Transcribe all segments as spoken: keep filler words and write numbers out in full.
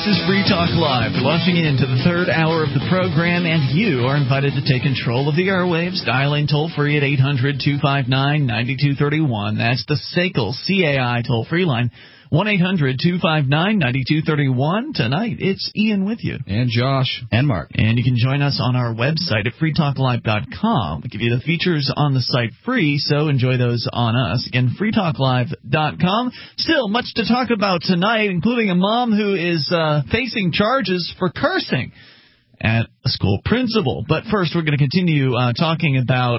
This is Free Talk Live. We're launching into the third hour of the program, and you are invited to take control of the airwaves. Dialing toll-free at eight hundred two five nine nine two three one. That's the S A C L C A I toll-free line. one eight hundred two five nine nine two three one. Tonight, it's Ian with you. And Josh. And Mark. And you can join us on our website at free talk live dot com. We give you the features on the site free, so enjoy those on us. Again, free talk live dot com. Still much to talk about tonight, including a mom who is uh, facing charges for cursing at a school principal. But first, we're going to continue uh, talking about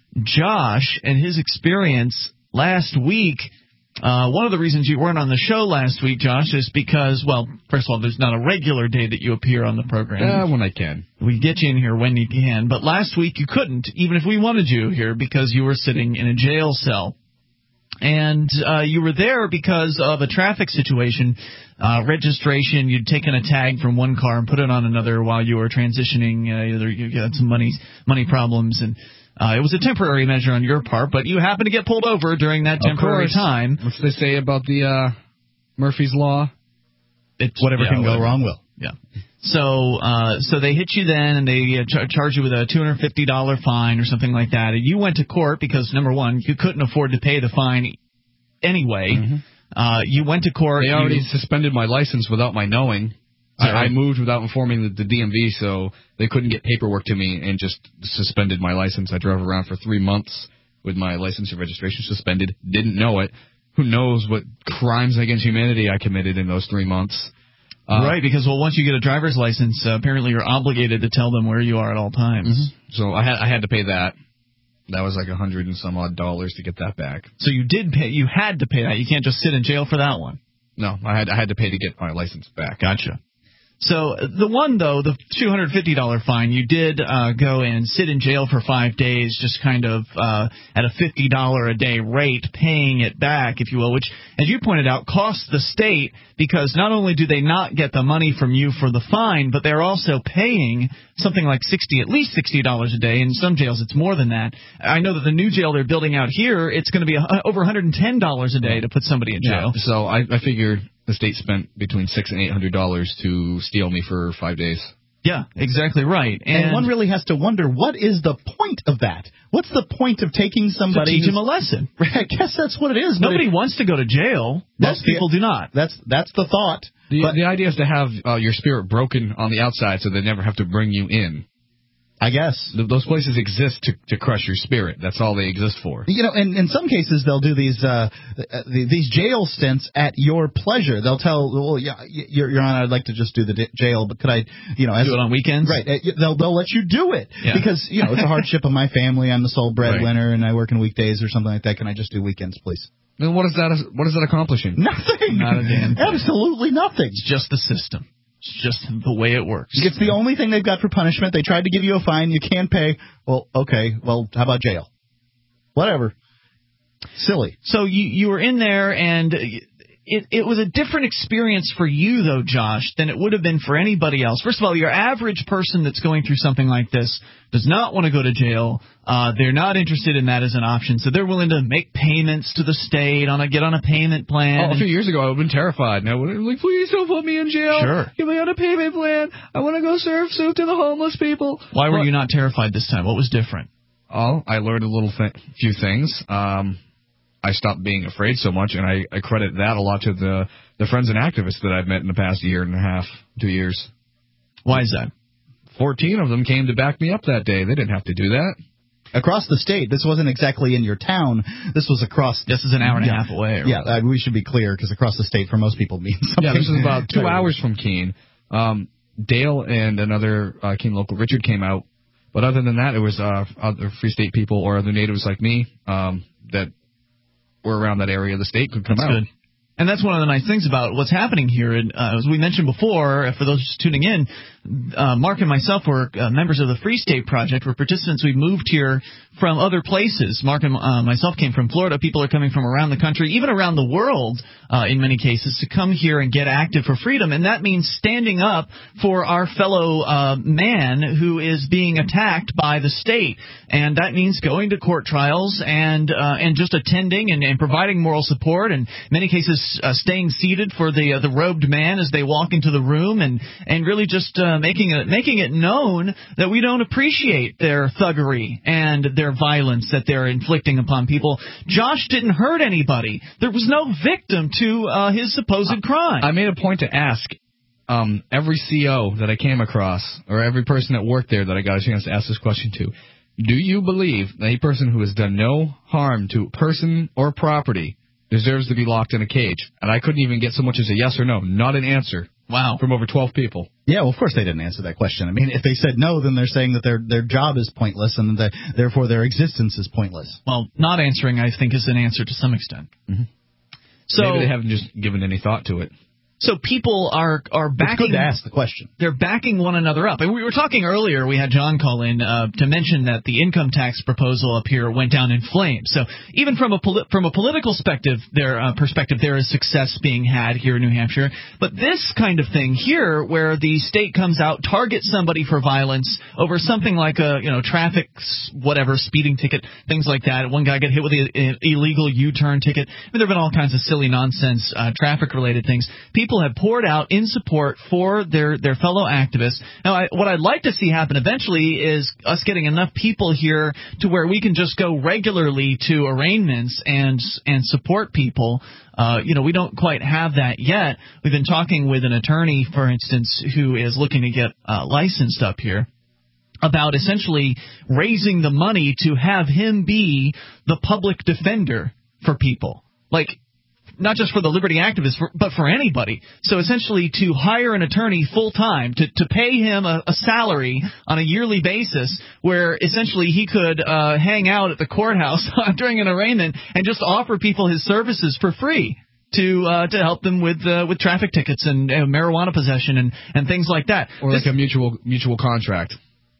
Josh and his experience last week. Uh, one of the reasons you weren't on the show last week, Josh, is because, well, first of all, there's not a regular day that you appear on the program. Yeah, uh, when I can. We get you in here when you can. But last week you couldn't, even if we wanted you here, because you were sitting in a jail cell. And uh, you were there because of a traffic situation, uh, registration. You'd taken a tag from one car and put it on another while you were transitioning. Uh, either you had some money, money problems, and Uh, it was a temporary measure on your part, but you happened to get pulled over during that temporary time. What's they say about the uh, Murphy's Law? It's, whatever yeah, can whatever. go wrong will. Yeah. So uh, so they hit you then, and they uh, ch- charge you with a two hundred fifty dollars fine or something like that. And you went to court because, number one, you couldn't afford to pay the fine anyway. Mm-hmm. Uh, you went to court. They already you, suspended my license without my knowing. I, I moved without informing the, the D M V, so they couldn't get paperwork to me and just suspended my license. I drove around for three months with my license and registration suspended. Didn't know it. Who knows what crimes against humanity I committed in those three months. Uh, right, because, well, once you get a driver's license, uh, apparently you're obligated to tell them where you are at all times. Mm-hmm. So I had I had to pay that. That was like a hundred and some odd dollars to get that back. So you did pay. You had to pay that. You can't just sit in jail for that one. No, I had I had to pay to get my license back. Gotcha. So the one, though, the two hundred fifty dollars fine, you did uh, go and sit in jail for five days, just kind of uh, at a fifty dollars a day rate, paying it back, if you will, which, as you pointed out, costs the state because not only do they not get the money from you for the fine, but they're also paying something like sixty, at least sixty dollars a day. In some jails, it's more than that. I know that the new jail they're building out here, it's going to be a, over one hundred ten dollars a day to put somebody in jail. Yeah, so I, I figured the state spent between six and eight hundred dollars to steal me for five days. Yeah, exactly right. And, and one really has to wonder, what is the point of that? What's the point of taking somebody to teach them a lesson? I guess that's what it is. Nobody it, wants to go to jail. Most people the, do not. That's that's the thought. The, but, the idea is to have uh, your spirit broken on the outside so they never have to bring you in. I guess. Those places exist to, to crush your spirit. That's all they exist for. You know, and in some cases they'll do these uh, these jail stints at your pleasure. They'll tell, well, yeah, Your, Your Honor, I'd like to just do the d- jail, but could I, you know, as, do it on weekends? Right. They'll they'll let you do it yeah. because you know it's a hardship of my family. I'm the sole breadwinner, right. and I work in weekdays or something like that. Can I just do weekends, please? Then what is that? What is that accomplishing? Nothing. Not a damn thing. Absolutely nothing. It's just the system. It's just the way it works. It's the only thing they've got for punishment. They tried to give you a fine. You can't pay. Well, okay. Well, how about jail? Whatever. Silly. So you you were in there, and it, it was a different experience for you, though, Josh, than it would have been for anybody else. First of all, your average person that's going through something like this does not want to go to jail. Uh, they're not interested in that as an option, so they're willing to make payments to the state, on a get on a payment plan. Oh, a few years ago, I would have been terrified. Now, like, please don't put me in jail. Sure. Get me on a payment plan. I want to go serve soup to the homeless people. Why were well, you not terrified this time? What was different? Oh, I learned a little th- few things. Um, I stopped being afraid so much, and I, I credit that a lot to the, the friends and activists that I've met in the past year and a half, two years. Why is that? Fourteen of them came to back me up that day. They didn't have to do that. Across the state. This wasn't exactly in your town. This was across. This is an hour and yeah, a half away. Yeah, uh, we should be clear, because across the state for most people means something. Yeah, this is about two hours from Keene. Um, Dale and another uh, Keene local, Richard, came out. But other than that, it was uh, other Free State people or other natives like me um, that were around that area of the state could come That's out. Good. And that's one of the nice things about what's happening here. And, uh, as we mentioned before, for those just tuning in, uh, Mark and myself were uh, members of the Free State Project. We're participants. We moved here from other places. Mark and uh, myself came from Florida. People are coming from around the country, even around the world uh, in many cases, to come here and get active for freedom. And that means standing up for our fellow uh, man who is being attacked by the state. And that means going to court trials and uh, and just attending and, and providing moral support, and in many cases uh, staying seated for the uh, the robed man as they walk into the room, and and really just uh, making it making it known that we don't appreciate their thuggery and their violence that they're inflicting upon people. Josh didn't hurt anybody. There was no victim to uh, his supposed crime. I made a point to ask um, every C O that I came across, or every person that worked there that I got a chance to ask this question to, do you believe that a person who has done no harm to person or property deserves to be locked in a cage? And I couldn't even get so much as a yes or no, not an answer. Wow. From over twelve people. Yeah, well, of course they didn't answer that question. I mean, if they said no, then they're saying that their their job is pointless and that therefore their existence is pointless. Well, not answering, I think, is an answer to some extent. Mm-hmm. So maybe they haven't just given any thought to it. So people are are backing. It's good to ask the question. They're backing one another up. And we were talking earlier. We had John call in uh, to mention that the income tax proposal up here went down in flames. So even from a poli- from a political perspective, there uh, perspective, there is success being had here in New Hampshire. But this kind of thing here, where the state comes out, targets somebody for violence over something like a you know traffic whatever speeding ticket, things like that. One guy got hit with an illegal U-turn ticket. I mean, there've been all kinds of silly nonsense uh, traffic related things. People People have poured out in support for their, their fellow activists. Now, I, what I'd like to see happen eventually is us getting enough people here to where we can just go regularly to arraignments and and support people. Uh, you know, we don't quite have that yet. We've been talking with an attorney, for instance, who is looking to get uh, licensed up here, about essentially raising the money to have him be the public defender for people. Like, not just for the liberty activists, for, but for anybody. So essentially to hire an attorney full-time, to, to pay him a, a salary on a yearly basis where essentially he could uh, hang out at the courthouse during an arraignment and just offer people his services for free to uh, to help them with uh, with traffic tickets and uh, marijuana possession and, and things like that. Or this, like a mutual mutual contract.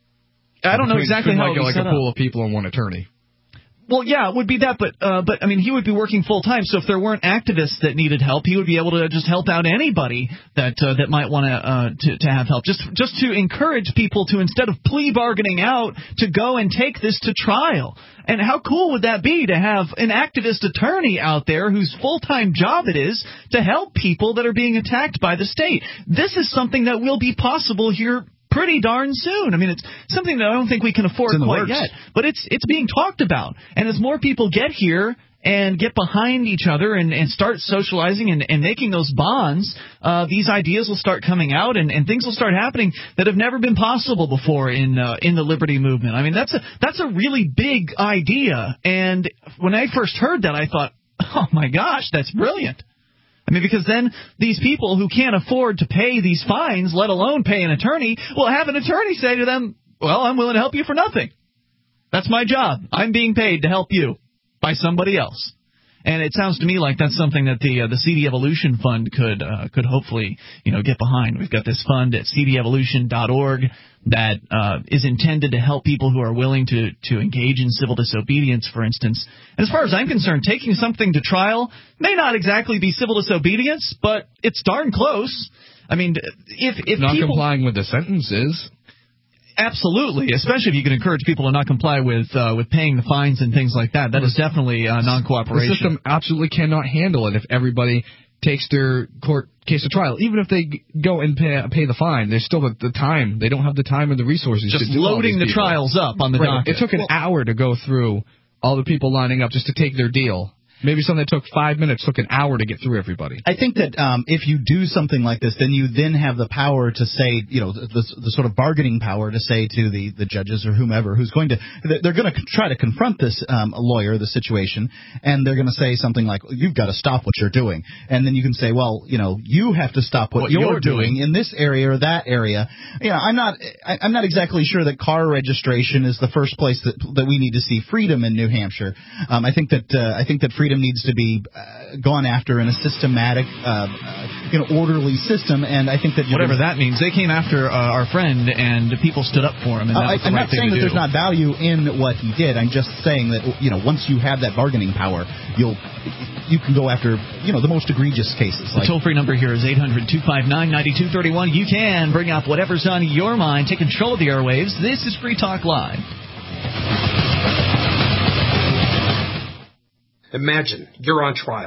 I don't know between, exactly between how like, it would like set a pool up. of people and one attorney. Well, yeah, it would be that, but uh, but I mean, he would be working full time. So if there weren't activists that needed help, he would be able to just help out anybody that uh, that might want uh, to to have help. Just just to encourage people to, instead of plea bargaining out, to go and take this to trial. And how cool would that be to have an activist attorney out there whose full time job it is to help people that are being attacked by the state? This is something that will be possible here pretty darn soon. I mean, it's something that I don't think we can afford quite yet, but it's it's being talked about. And as more people get here and get behind each other and, and start socializing and, and making those bonds, uh, these ideas will start coming out and, and things will start happening that have never been possible before in uh, in the liberty movement. I mean, that's a that's a really big idea. And when I first heard that, I thought, oh my gosh, that's brilliant. I mean, because then these people who can't afford to pay these fines, let alone pay an attorney, will have an attorney say to them, well, I'm willing to help you for nothing. That's my job. I'm being paid to help you by somebody else. And it sounds to me like that's something that the uh, the C D Evolution Fund could uh, could hopefully you know get behind. We've got this fund at c d evolution dot org that uh, is intended to help people who are willing to to engage in civil disobedience, for instance. And as far as I'm concerned, taking something to trial may not exactly be civil disobedience, but it's darn close. I mean, if if not people, complying with the sentences. Absolutely, especially if you can encourage people to not comply with uh, with paying the fines and things like that. That is definitely uh, non-cooperation. The system absolutely cannot handle it if everybody takes their court case to trial. Even if they go and pay, pay the fine, there's still the, the time. They don't have the time or the resources just to do loading the people. trials up on the right. docket. It took an well, hour to go through all the people lining up just to take their deal. Maybe something that took five minutes took an hour to get through everybody. I think that um, if you do something like this, then you then have the power to say, you know, the, the sort of bargaining power to say to the, the judges or whomever who's going to, they're going to try to confront this um, lawyer, the situation, and they're going to say something like, you've got to stop what you're doing. And then you can say, well, you know, you have to stop what, what you're, you're doing. doing in this area or that area. You know, I'm not, I, I'm not exactly sure that car registration is the first place that that we need to see freedom in New Hampshire. Um, I think that uh, I think that freedom needs to be Uh, gone after in a systematic, uh, uh, you know, orderly system, and I think that whatever that means, they came after uh, our friend, and people stood up for him. And that uh, was the I'm right not saying that do. there's not value in what he did. I'm just saying that you know, once you have that bargaining power, you'll you can go after you know the most egregious cases. The like, toll-free number here is eight hundred two five nine nine two three one. You can bring up whatever's on your mind. Take control of the airwaves. This is Free Talk Live. Imagine you're on trial.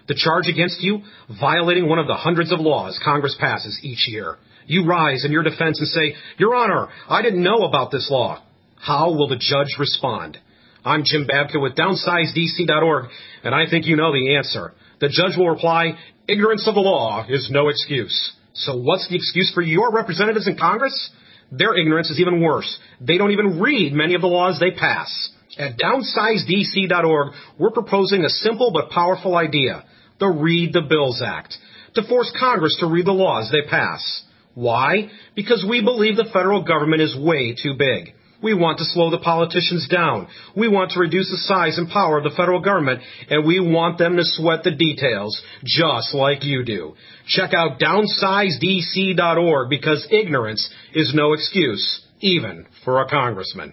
The charge against you? Violating one of the hundreds of laws Congress passes each year. You rise in your defense and say, Your Honor, I didn't know about this law. How will the judge respond? I'm Jim Babka with downsize D C dot org, and I think you know the answer. The judge will reply, Ignorance of the law is no excuse. So what's the excuse for your representatives in Congress? Their ignorance is even worse. They don't even read many of the laws they pass. At downsize D C dot org, we're proposing a simple but powerful idea, the Read the Bills Act, to force Congress to read the laws they pass. Why? Because we believe the federal government is way too big. We want to slow the politicians down. We want to reduce the size and power of the federal government, and we want them to sweat the details, just like you do. Check out downsize D C dot org, because ignorance is no excuse, even for a congressman.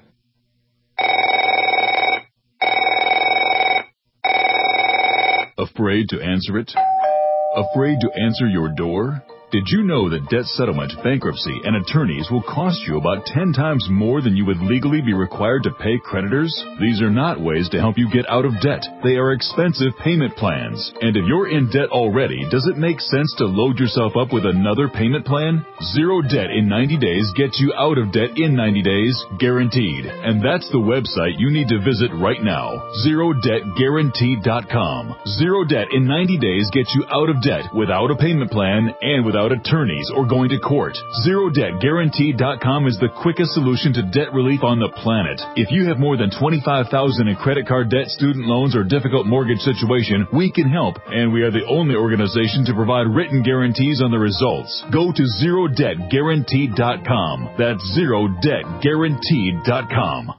Afraid to answer it? Afraid to answer your door? Did you know that debt settlement, bankruptcy, and attorneys will cost you about ten times more than you would legally be required to pay creditors? These are not ways to help you get out of debt. They are expensive payment plans. And if you're in debt already, does it make sense to load yourself up with another payment plan? Zero debt in ninety days gets you out of debt in ninety days, guaranteed. And that's the website you need to visit right now, zero debt guaranteed dot com. Zero debt in ninety days gets you out of debt without a payment plan and without attorneys or going to court. zero debt guaranteed dot com is the quickest solution to debt relief on the planet. If you have more than twenty-five thousand dollars in credit card debt, student loans, or difficult mortgage situation, we can help, and we are the only organization to provide written guarantees on the results. Go to zero debt guaranteed dot com. That's zero debt guaranteed dot com.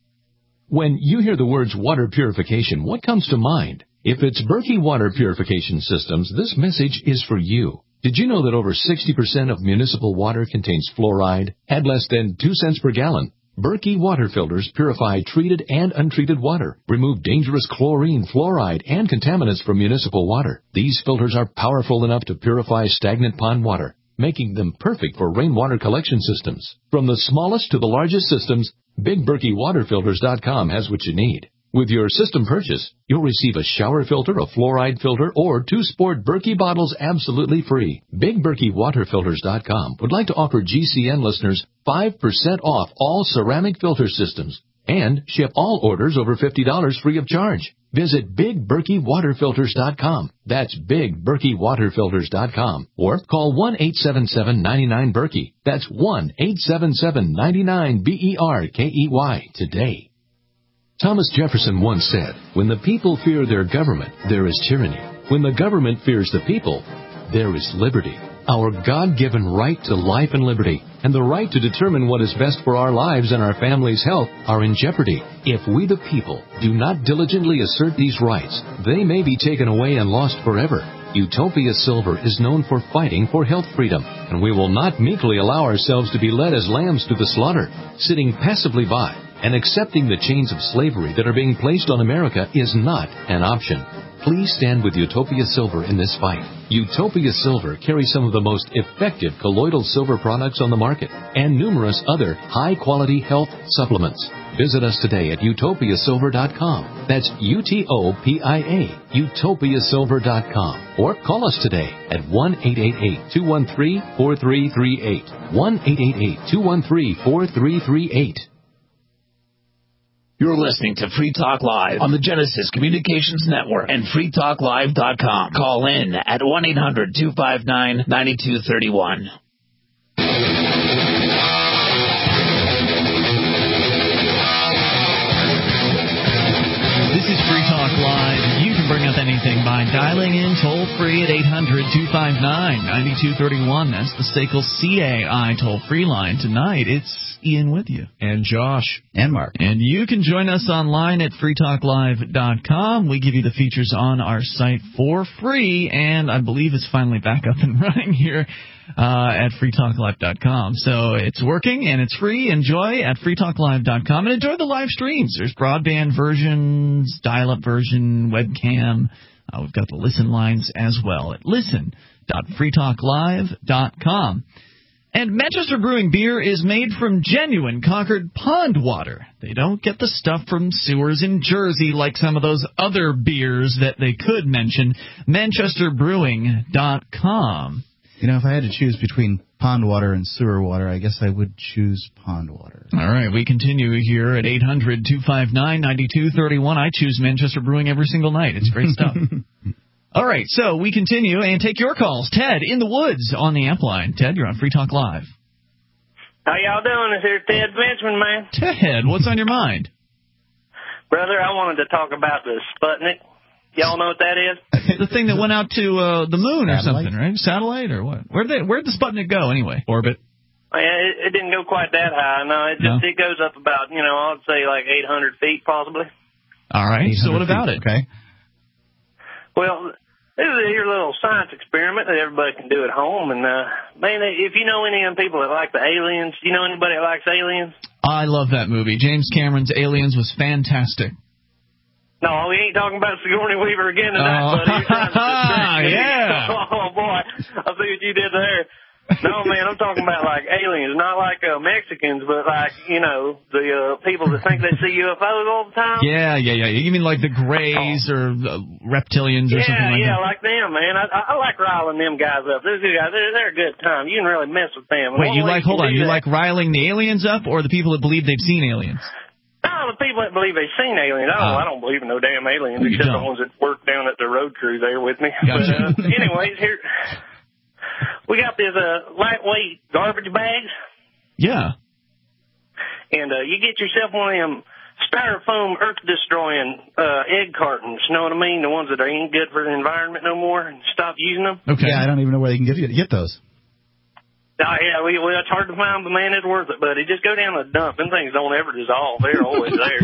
When you hear the words water purification, what comes to mind? If it's Berkey Water Purification Systems, this message is for you. Did you know that over sixty percent of municipal water contains fluoride at less than two cents per gallon? Berkey water filters purify treated and untreated water, remove dangerous chlorine, fluoride, and contaminants from municipal water. These filters are powerful enough to purify stagnant pond water, making them perfect for rainwater collection systems. From the smallest to the largest systems, Big Berkey Water Filters dot com has what you need. With your system purchase, you'll receive a shower filter, a fluoride filter, or two sport Berkey bottles absolutely free. Big Berkey Water Filters dot com would like to offer G C N listeners five percent off all ceramic filter systems and ship all orders over fifty dollars free of charge. Visit Big Berkey Water Filters dot com. That's Big Berkey Water Filters dot com. Or call one eight seven seven, nine nine, Berkey. That's one eight seven seven, nine nine, B E R K E Y today. Thomas Jefferson once said, when the people fear their government, there is tyranny. When the government fears the people, there is liberty. Our God-given right to life and liberty, and the right to determine what is best for our lives and our families' health, are in jeopardy. If we the people do not diligently assert these rights, they may be taken away and lost forever. Utopia Silver is known for fighting for health freedom, and we will not meekly allow ourselves to be led as lambs to the slaughter. Sitting passively by and accepting the chains of slavery that are being placed on America is not an option. Please stand with Utopia Silver in this fight. Utopia Silver carries some of the most effective colloidal silver products on the market and numerous other high-quality health supplements. Visit us today at Utopia Silver dot com. That's U T O P I A, Utopia Silver dot com. Or call us today at one eight eight eight, two one three, four three three eight. one eight eight eight, two one three, four three three eight. You're listening to Free Talk Live on the Genesis Communications Network and free talk live dot com. Call in at one eight hundred, two five nine, nine two three one. This is Free Talk Live. You can bring up anything by dialing in toll-free at eight hundred, two five nine, nine two three one. That's the S A C L C A I toll-free line. Tonight, it's Ian with you. And Josh. And Mark. And you can join us online at free talk live dot com. We give you the features on our site for free, and I believe it's finally back up and running here uh, at free talk live dot com. So it's working, and it's free. Enjoy at free talk live dot com, and enjoy the live streams. There's broadband versions, dial-up version, webcam. Uh, we've got the listen lines as well at listen dot free talk live dot com. And Manchester Brewing beer is made from genuine Concord pond water. They don't get the stuff from sewers in Jersey like some of those other beers that they could mention. Manchester Brewing dot com. You know, if I had to choose between pond water and sewer water, I guess I would choose pond water. All right, we continue here at eight hundred, two five nine, nine two three one. I choose Manchester Brewing every single night. It's great stuff. All right, so we continue and take your calls. Ted in the woods on the amp line. Ted, you're on Free Talk Live. How y'all doing? This here Ted Benjamin, man. Ted, what's on your mind? Brother, I wanted to talk about the Sputnik. Y'all know what that is? The thing that went out to uh, the moon or Satellite? something, right? Satellite or what? Where'd, they, where'd the Sputnik go anyway? Orbit? Yeah, it, it didn't go quite that high. No, it just No? it goes up about, you know, I'd say like eight hundred feet possibly. All right, so what about feet, it? Okay. Well, this is your little science experiment that everybody can do at home. And, uh, man, if you know any of them people that like the aliens, you know anybody that likes aliens? I love that movie. James Cameron's Aliens was fantastic. No, we ain't talking about Sigourney Weaver again tonight, Oh. buddy. You're trying to distract me. Yeah. Oh, boy. I see what you did there. No, man, I'm talking about, like, aliens. Not like uh, Mexicans, but, like, you know, the uh, people that think they see U F Os all the time. Yeah, yeah, yeah. You mean like the Greys or uh, reptilians or Yeah, something like yeah, that? like them, man. I, I, I like riling them guys up. Those two guys, they're, they're a good time. You can really mess with them. Wait, One you way like, hold can on, do you that- like riling the aliens up or the people that believe they've seen aliens? No, the people that believe they've seen aliens. I don't, Oh. I don't believe in no damn aliens, You except don't. the ones that work down at the road crew there with me. Gotcha. But, uh, anyways, here, we got this uh, lightweight garbage bags, Yeah. and uh, you get yourself one of them styrofoam earth-destroying uh, egg cartons, you know what I mean? The ones that ain't good for the environment no more, and stop using them. Okay. Yeah, I don't even know where they can get get those. Oh, yeah, we, well, it's hard to find, but, man, it's worth it, buddy. Just go down the dump. Them things don't ever dissolve. They're always there.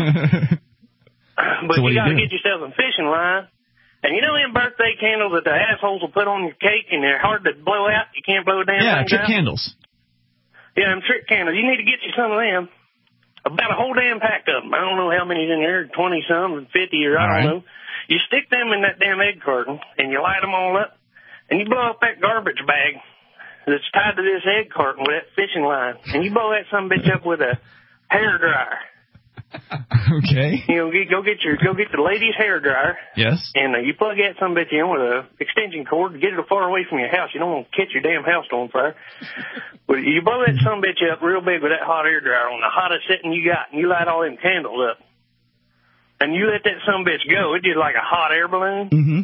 But So what do you you got to do? get yourself a fishing line. And you know them birthday candles that the assholes will put on your cake, and they're hard to blow out? You can't blow a damn Yeah, thing trick out? candles. Yeah, them trick candles. You need to get you some of them. About a whole damn pack of them. I don't know how many's in there, twenty-some, fifty, or I All don't right. know. You stick them in that damn egg carton, and you light them all up, and you blow up that garbage bag that's tied to this egg carton with that fishing line, and you blow that some bitch up with a hair dryer. Okay. You know, get, go get your go get the lady's hair dryer, Yes. and uh, you plug that some bitch in with a extension cord to get it far away from your house. You don't want to catch your damn house on fire. But you blow that some bitch up real big with that hot hair dryer on the hottest setting you got, and you light all them candles up, and you let that some bitch go. It's just like a hot air balloon. Mm-hmm.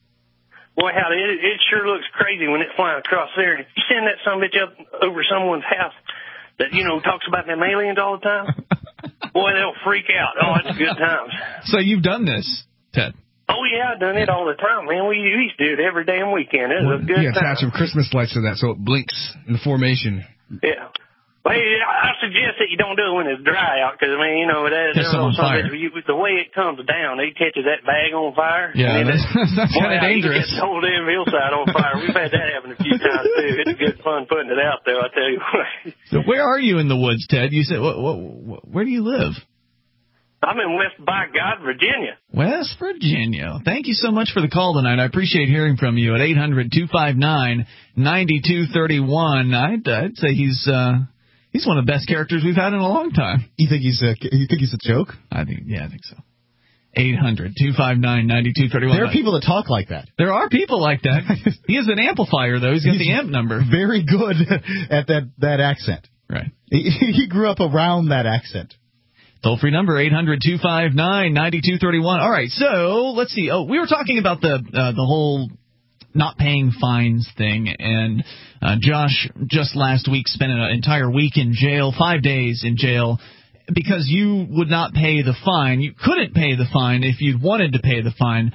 Boy, how it, it sure looks crazy when it's flying across there. And if you send that some bitch up over someone's house that, you know, talks about them aliens all the time, boy, they'll freak out. Oh, it's good times. So you've done this, Ted. Oh, yeah, I've done it all the time, man. We used to do it every damn weekend. It was a good You time. attach some Christmas lights to that so it blinks in formation. Yeah. Well, hey, I suggest that you don't do it when it's dry out, because, I mean, you know, that, Catch them on some fire. bitch, you, the way it comes down, it catches that bag on fire. Yeah, and then that's, it- that's Boy, kind of how you dangerous. get the whole damn hillside on fire. We've had that happen a few times, too. It's good fun putting it out, though, I tell you what. So where are you in the woods, Ted? You said, what, what, what, where do you live? I'm in West by God, Virginia. West Virginia. Thank you so much for the call tonight. I appreciate hearing from you at eight hundred, two five nine, nine two three one. I'd, I'd say he's uh, he's one of the best characters we've had in a long time. You think he's a you think he's a joke? I think, yeah, I think so. eight hundred, two five nine, nine two three one. There are people that talk like that. There are people like that. He is an amplifier, though. He's got the amp number. Very good at that that accent. Right. He, he grew up around that accent. Toll-free number, eight hundred, two five nine, nine two three one. All right, so let's see. Oh, we were talking about the uh, the whole not paying fines thing, and uh, Josh just last week spent an entire week in jail, five days in jail, because you would not pay the fine. You couldn't pay the fine if you wanted to pay the fine.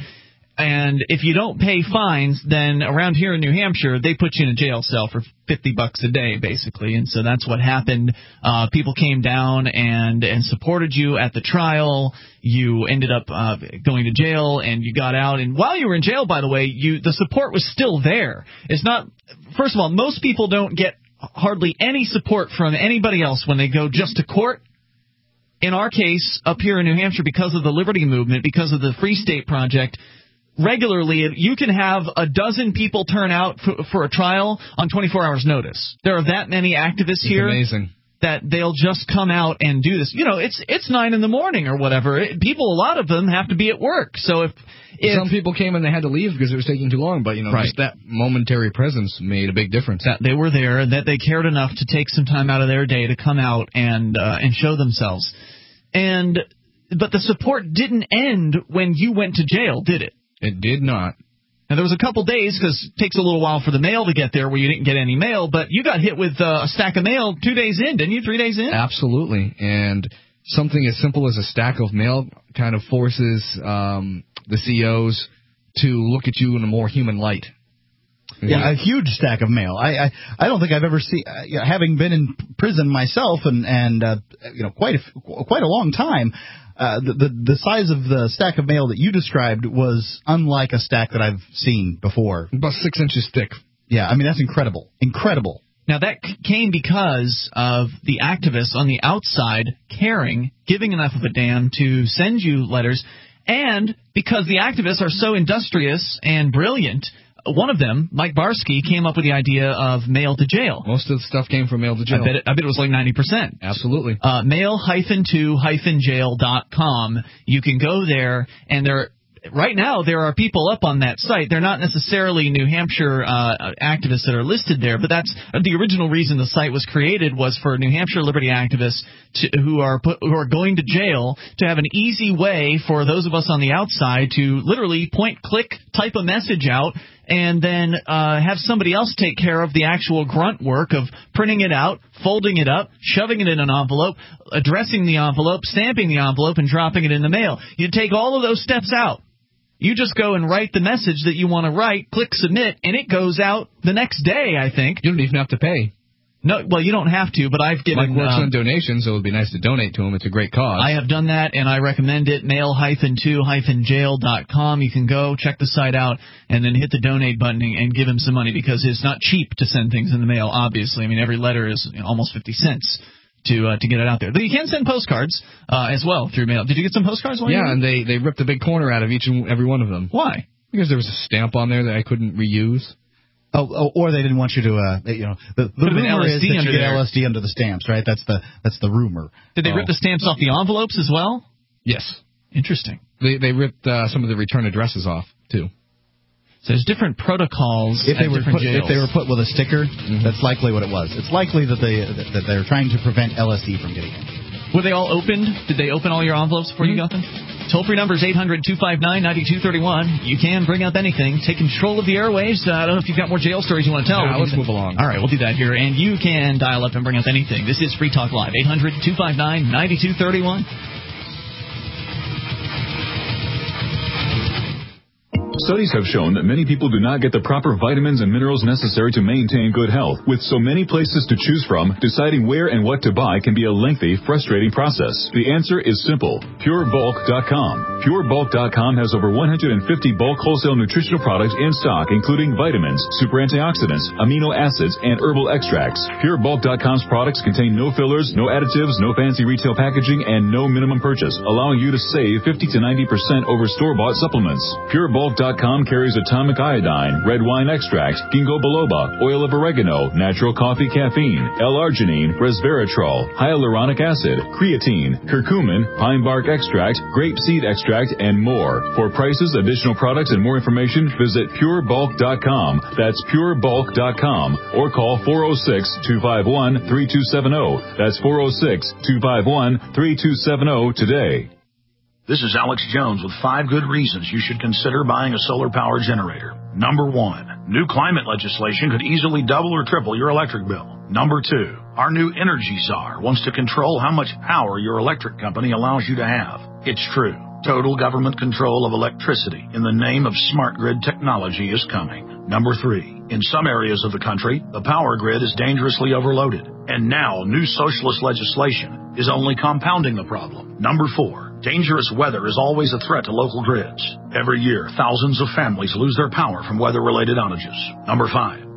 And if you don't pay fines, then around here in New Hampshire, they put you in a jail cell for fifty bucks a day, basically. And so that's what happened. Uh, people came down and, and supported you at the trial. You ended up uh, going to jail, and you got out. And while you were in jail, by the way, you the support was still there. It's not. First of all, most people don't get hardly any support from anybody else when they go just to court. In our case, up here in New Hampshire, because of the Liberty Movement, because of the Free State Project, regularly, you can have a dozen people turn out for, for a trial on twenty-four hours notice. There are that many activists it's here. Amazing. That they'll just come out and do this. You know, it's it's nine in the morning or whatever. It, people, a lot of them have to be at work. So if, if some people came and they had to leave because it was taking too long, but you know, right. just that momentary presence made a big difference. That they were there, and that they cared enough to take some time out of their day to come out and uh, and show themselves. And but the support didn't end when you went to jail, did it? It did not. Now, there was a couple days, because it takes a little while for the mail to get there where you didn't get any mail, but you got hit with uh, a stack of mail two days in, didn't you? Three days in? Absolutely. And something as simple as a stack of mail kind of forces um, the C Os to look at you in a more human light. Yeah, a huge stack of mail. I I, I don't think I've ever seen, uh, you know, having been in prison myself and and uh, you know quite a, quite a long time. Uh, the, the the size of the stack of mail that you described was unlike a stack that I've seen before. About six inches thick. Yeah, I mean that's incredible, incredible. Now that c- came because of the activists on the outside caring, giving enough of a damn to send you letters, and because the activists are so industrious and brilliant. One of them, Mike Barsky, came up with the idea of mail to jail. Most of the stuff came from mail to jail. I bet it, I bet it was like ninety percent. Absolutely. Uh, mail to jail dot com. You can go there, and there right now there are people up on that site. They're not necessarily New Hampshire uh, activists that are listed there, but that's the original reason the site was created was for New Hampshire liberty activists to, who are put, who are going to jail to have an easy way for those of us on the outside to literally point, click, type a message out, and then uh, have somebody else take care of the actual grunt work of printing it out, folding it up, shoving it in an envelope, addressing the envelope, stamping the envelope, and dropping it in the mail. You take all of those steps out. You just go and write the message that you want to write, click submit, and it goes out the next day, I think. You don't even have to pay. No, well, you don't have to, but I've given... Mike works um, on donations, so it would be nice to donate to him. It's a great cause. I have done that, and I recommend it. mail to jail dot com. You can go, check the site out, and then hit the donate button and give him some money, because it's not cheap to send things in the mail, obviously. I mean, every letter is you know, almost fifty cents to uh, to get it out there. But you can send postcards uh, as well through mail. Did you get some postcards? While yeah, you were and they, they ripped a big corner out of each and every one of them. Why? Because there was a stamp on there that I couldn't reuse. Oh, oh, or they didn't want you to, uh, you know, the, the rumor is that you get L S D under the stamps, right? That's the that's the rumor. Did they oh. rip the stamps off the envelopes as well? Yes. Interesting. They they ripped uh, some of the return addresses off too. So there's different protocols if they at were different put, jails. If they were put with a sticker, mm-hmm. that's likely what it was. It's likely that they that they're trying to prevent L S D from getting in. Were they all opened? Did they open all your envelopes before mm-hmm. you got them? Toll-free number is eight hundred two five nine nine two three one. You can bring up anything. Take control of the airwaves. Uh, I don't know if you've got more jail stories you want to tell. Yeah, let's move along. All right, we'll do that here. And you can dial up and bring up anything. This is Free Talk Live, eight hundred two five nine nine two three one. Studies have shown that many people do not get the proper vitamins and minerals necessary to maintain good health. With so many places to choose from, deciding where and what to buy can be a lengthy, frustrating process. The answer is simple. Pure Bulk dot com. Pure Bulk dot com has over one hundred fifty bulk wholesale nutritional products in stock, including vitamins, super antioxidants, amino acids, and herbal extracts. Pure Bulk dot com's products contain no fillers, no additives, no fancy retail packaging, and no minimum purchase, allowing you to save fifty to ninety percent over store-bought supplements. Pure Bulk dot com carries atomic iodine, red wine extract, ginkgo biloba, oil of oregano, natural coffee caffeine, L-arginine, resveratrol, hyaluronic acid, creatine, curcumin, pine bark extract, grape seed extract, and more. For prices, additional products, and more information, visit Pure Bulk dot com. That's Pure Bulk dot com. Or call four oh six, two five one, three two seven oh. That's four oh six, two five one, three two seven oh today. This is Alex Jones with five good reasons you should consider buying a solar power generator. Number one, new climate legislation could easily double or triple your electric bill. Number two, our new Energy Czar wants to control how much power your electric company allows you to have. It's true. Total government control of electricity in the name of smart grid technology is coming. Number three, in some areas of the country, the power grid is dangerously overloaded. And now new socialist legislation is only compounding the problem. Number four, dangerous weather is always a threat to local grids. Every year, thousands of families lose their power from weather-related outages. Number five,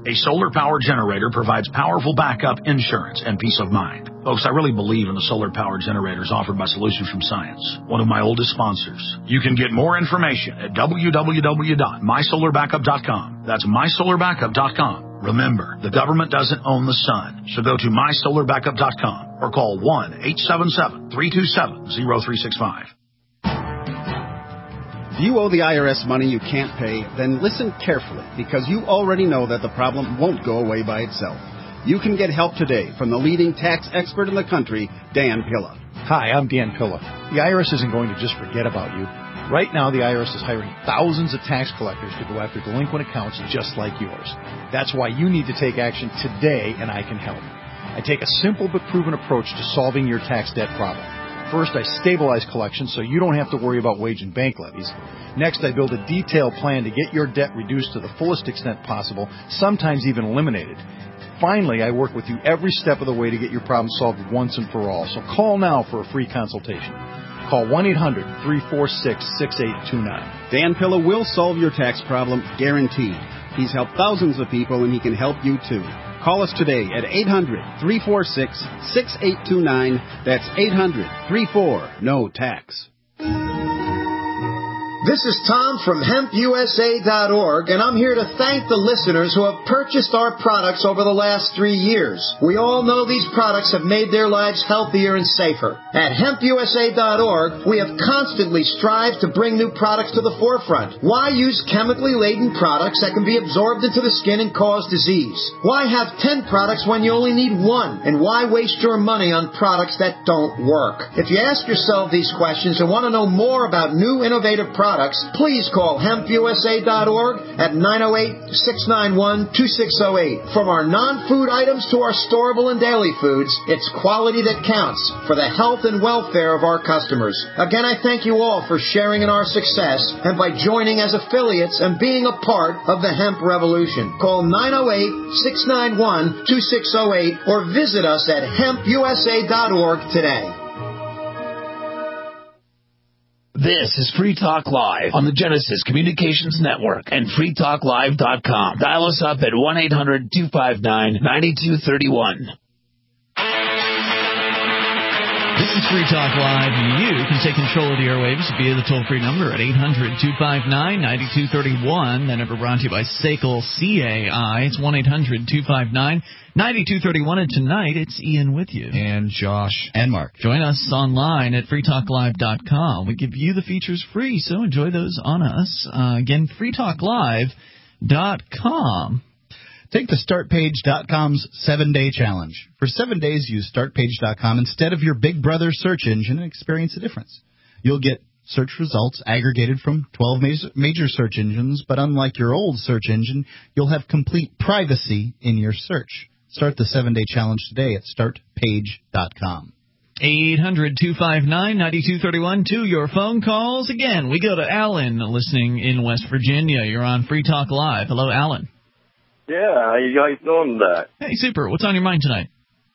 A solar power generator provides powerful backup insurance and peace of mind. Folks, I really believe in the solar power generators offered by Solutions from Science, one of my oldest sponsors. You can get more information at w w w dot my solar backup dot com. That's my solar backup dot com. Remember, the government doesn't own the sun, so go to my solar backup dot com or call one eight seven seven, three two seven, zero three six five. If you owe the I R S money you can't pay, then listen carefully, because you already know that the problem won't go away by itself. You can get help today from the leading tax expert in the country, Dan Pilla. Hi, I'm Dan Pilla. The I R S isn't going to just forget about you. Right now, the I R S is hiring thousands of tax collectors to go after delinquent accounts just like yours. That's why you need to take action today, and I can help. I take a simple but proven approach to solving your tax debt problem. First, I stabilize collections so you don't have to worry about wage and bank levies. Next, I build a detailed plan to get your debt reduced to the fullest extent possible, sometimes even eliminated. Finally, I work with you every step of the way to get your problem solved once and for all. So call now for a free consultation. Call one eight hundred, three four six, six eight two nine. Dan Pilla will solve your tax problem, guaranteed. He's helped thousands of people, and he can help you too. Call us today at eight hundred, three four six, six eight two nine. That's eight hundred, three four, N O tax. This is Tom from hemp U S A dot org, and I'm here to thank the listeners who have purchased our products over the last three years. We all know these products have made their lives healthier and safer. At hemp U S A dot org, we have constantly strived to bring new products to the forefront. Why use chemically laden products that can be absorbed into the skin and cause disease? Why have ten products when you only need one? And why waste your money on products that don't work? If you ask yourself these questions and want to know more about new innovative products, please call hemp U S A dot org at nine oh eight, six nine one, two six oh eight. From our non-food items to our storable and daily foods, it's quality that counts for the health and welfare of our customers. Again, I thank you all for sharing in our success and by joining as affiliates and being a part of the hemp revolution. Call nine oh eight, six nine one, two six oh eight or visit us at hemp U S A dot org today. This is Free Talk Live on the Genesis Communications Network and free talk live dot com. Dial us up at one eight hundred, two five nine, nine two three one. This is Free Talk Live. You can take control of the airwaves via the toll-free number at eight hundred, two five nine, nine two three one. That number brought to you by S A C L C A I. It's one eight hundred, two five nine, nine two three one. And tonight, it's Ian with you. And Josh. And Mark. Join us online at free talk live dot com. We give you the features free, so enjoy those on us. Uh, again, free talk live dot com. Take the start page dot com's seven-day challenge. For seven days, use start page dot com instead of your Big Brother search engine and experience a difference. You'll get search results aggregated from twelve major search engines, but unlike your old search engine, you'll have complete privacy in your search. Start the seven-day challenge today at start page dot com. eight hundred, two five nine, nine two three one. To your phone calls. Again, we go to Alan listening in West Virginia. You're on Free Talk Live. Hello, Alan. Yeah, how you guys doing today? Hey, super. What's on your mind tonight?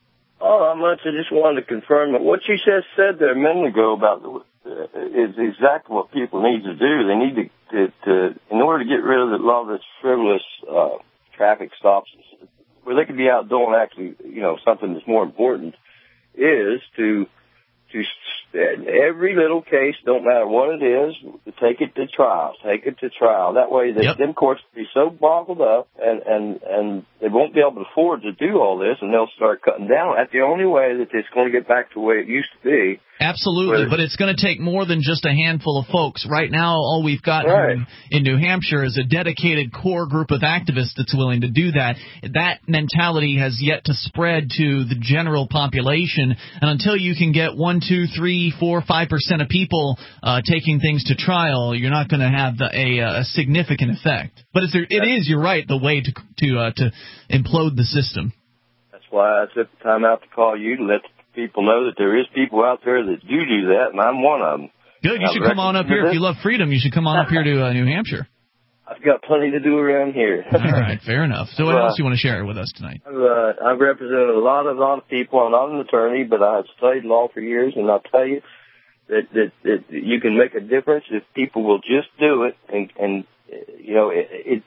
Oh, not much. I just wanted to confirm that what you just said there a minute ago about the, uh, is exactly what people need to do. They need to, to, to in order to get rid of a lot of this frivolous uh, traffic stops, where they could be out doing actually, you know, something that's more important, is to to every little case, don't matter what it is, take it to trial. Take it to trial. That way, the, yep. them courts will be so boggled up, and, and, and they won't be able to afford to do all this, and they'll start cutting down. That's the only way that it's going to get back to the way it used to be. Absolutely, but, but it's going to take more than just a handful of folks. Right now, all we've got right. in, in New Hampshire is a dedicated core group of activists that's willing to do that. That mentality has yet to spread to the general population, and until you can get one, two, three, four, five percent of people uh, taking things to trial, you're not going to have the, a, a significant effect. But it's, it is, you're right, the way to to uh, to implode the system. That's why I took the time out to call you to let people know that there is people out there that do do that, and I'm one of them. Good. You I should come on up here. If you love freedom, you should come on up here to uh, New Hampshire. I've got plenty to do around here. All right, fair enough. So what uh, else do you want to share with us tonight? I've, uh, I've represented a lot of, lot of people. I'm not an attorney, but I've studied law for years, and I'll tell you that, that, that you can make a difference if people will just do it. And, and you know, it, it,